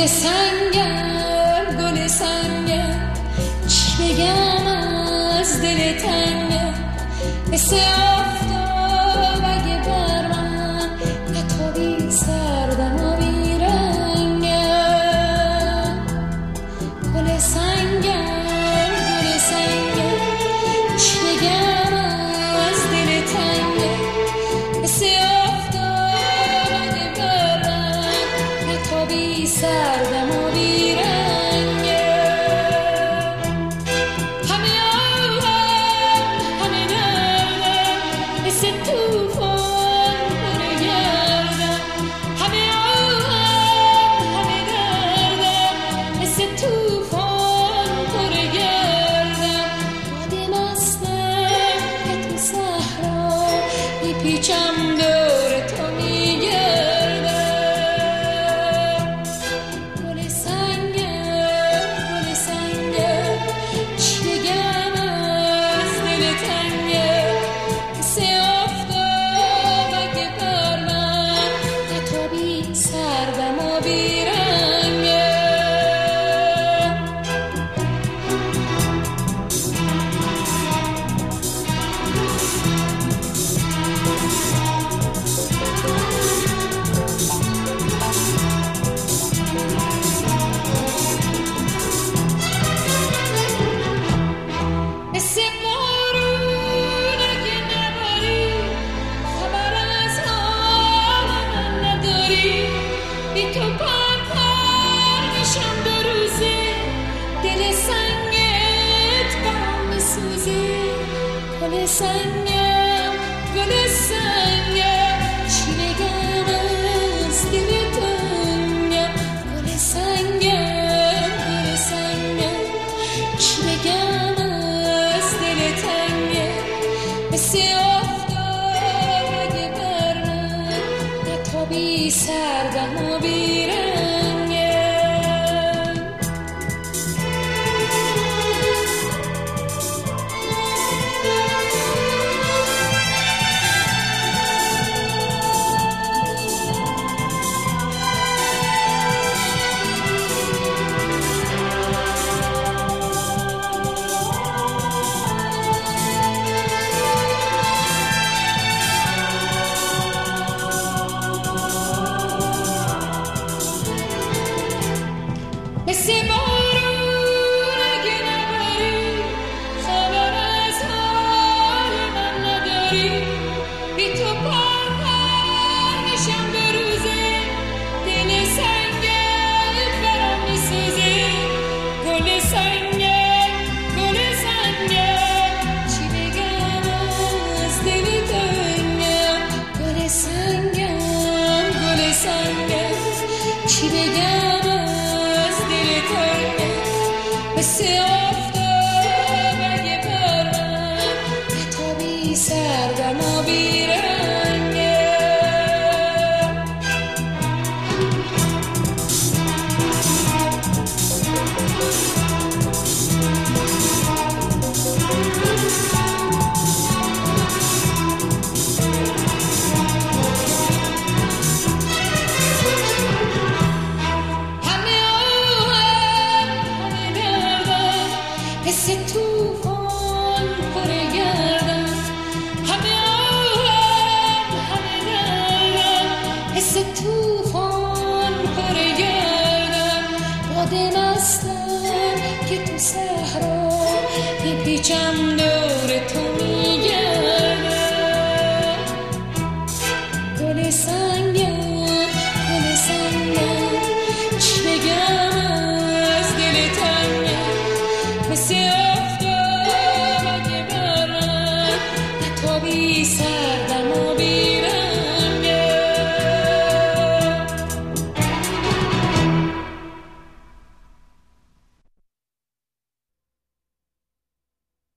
سنگم گل سنگم، چی بگم از دل تنگم، مثل آفتاب اگه بر من نتابی سردم و بیرنگم. گل سنگم گل سنگم، چی بگم از دل تنگم، مثل آفتاب اگه بر من نتابی سردم و پیچم دور تو میگردم. گل سنگم چی بگم از دل تنگم، مثل آفتاب اگه بر من نتابی سردم و بیرنگم. بی تو پر میشم دو روزه، دل سنگت برام میسوزه. گل سنگم چی بگم از دل تنگم. گل سنگم چی بگم از دل تنگم، مثل آفتاب اگه بر من نتابی سردم و بیرنگم. مثل بارون اگه نباری، خبر از حال من نداری. بی تو پر میشم دو روزه، دل سنگت برام میسوزه. گل سنگم چی بگم از دل تنگم. گل سنگم چی بگم مثل آفتاب اگه بر من نتابی سردم و بیرنگم. مثل توفان پر گردم، همه آهم همه دردم. مثل توفان پر گردم، باد مستم که تو صحرا میپیچم دور تو میگردم. گل